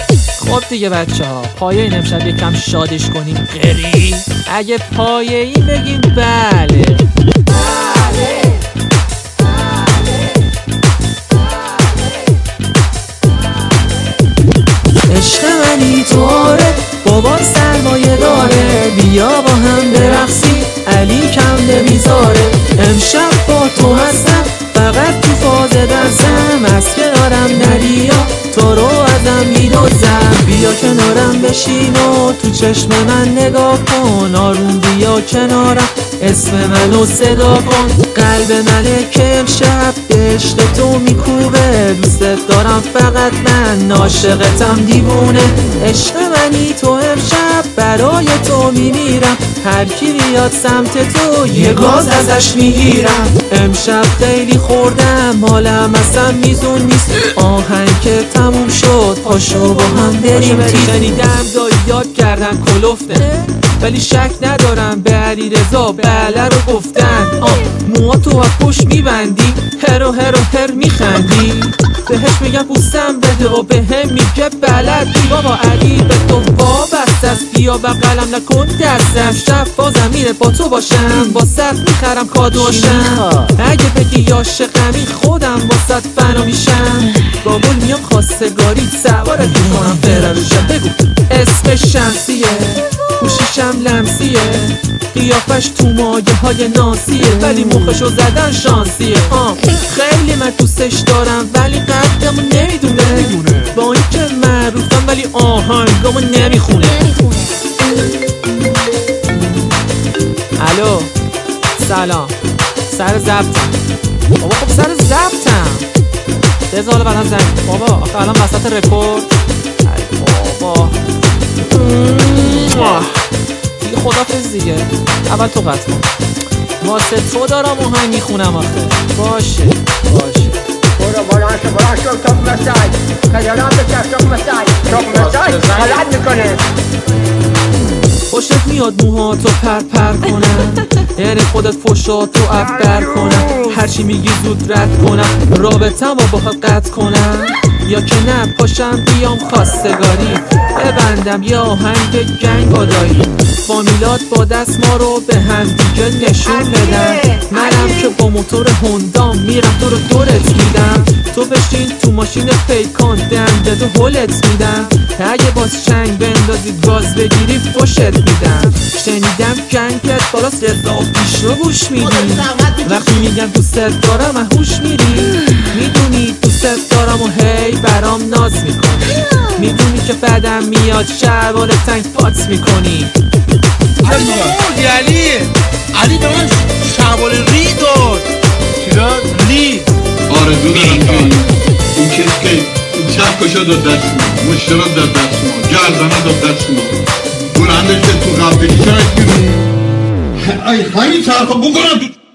خب دیگه بچه ها، پایه این امشب یکم شادش کنیم. قری اگه پایه ای بگیم بله. عشق منی طوره، بابا سرمایه داره، بیا با هم برقصی، علی کم نمیذاره. امشب با تو هستم، فقط تو فاز دستم، از کنارم نریا تو رو ازم میدوزم. بیا کنارم بشین و تو چشم من نگاه کن، آروم بیا کنارم اسم منو صدا کن. قلب منه که امشب به عشق تو میکوبه، دوستت دارم فقط من عاشقتم دیوونه. عشق منی تو امشب برای تو میمیرم، هر کی بیاد سمت تو یه گاز ازش میگیرم. امشب خیلی خوردم حالم اصلا میزون نیست، آهنگ که تموم شد پاشو با هم بریم تیز. شنیدم دایی یاد کردن کلفته، ولی شک ندارم به علیرضا بله رو گفتن. موها تو از پشت میبندی، هرو میخندی، بهش میگم پوستم بده و بهم میگه بلدی. بابا علی به تو وابست است، بیا بغلم نکن دستم، شب بازم میره با تو باشم، با صد میخرم کادوشم. اگه بگی عاشقمی خودم با صد فنا میشم، با گل میام خواستگاری سوارت میکنم فرارشم. بگو اسم شمسیه، گوشیشم لمسیه، قیافش تو مایه های ناسیه، ولی مخشو زدن شانسیه. خیلی من دوستش دارم ولی قدمو نمیدونه، با این که معروفم ولی آهنگامو نمیخونه. الو سلام، سر ضبطم بابا. خب سر ضبطم بذار حالا بعدا زنگ. بابا آخه الان وسط رکورد. ای بابا دیگه خدافظ دیگه، اول تو قطع کن، واسه تو دارم آهنگ میخونم آخه. باشه برو شو توق مسای خیالان بکر توق مسای غلط میکنه. خوشت میاد موها تو پر کنم، یعنی خودت فشاتو ابر کنم، هرچی میگی زود رد کنم، رابطم و باهات قطع کنم، یا که نه پاشم بیام خواستگاری ببندم یه آهنگ گنگ آدایی، فامیلات با دست ما رو به هم دیگه نشون بدم. منم که با موتور هوندام میرم تو رو دورت میدم، تو بشین تو ماشین پیکان دنده تو هولت میدم، اگه باز چنگ بندازید گاز بگیری فشت میدم. شنیدم گنگت بالاست رضا پیش رو گوش میدی، وقتی میگم دوستت دارم اهوش میری، میدونی دوستت دارم و هی برام ناز میکنی، میدونی که بعدم میاد شلوار تنگ پات میکنی. علی به من شلوار ری داد. چی داد؟ ری. آرزو دارم که این کس که این چپکشا داد دست ما، مشترا داد دست ما، گردانا داد دست ما، بلندش که تو قبلی شاید بیرون همین طرفا بکنم تو